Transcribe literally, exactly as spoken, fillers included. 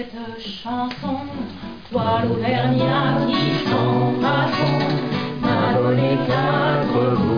Cette chanson, toi l'Auvergnat qui chante à fond, m'a donné quatre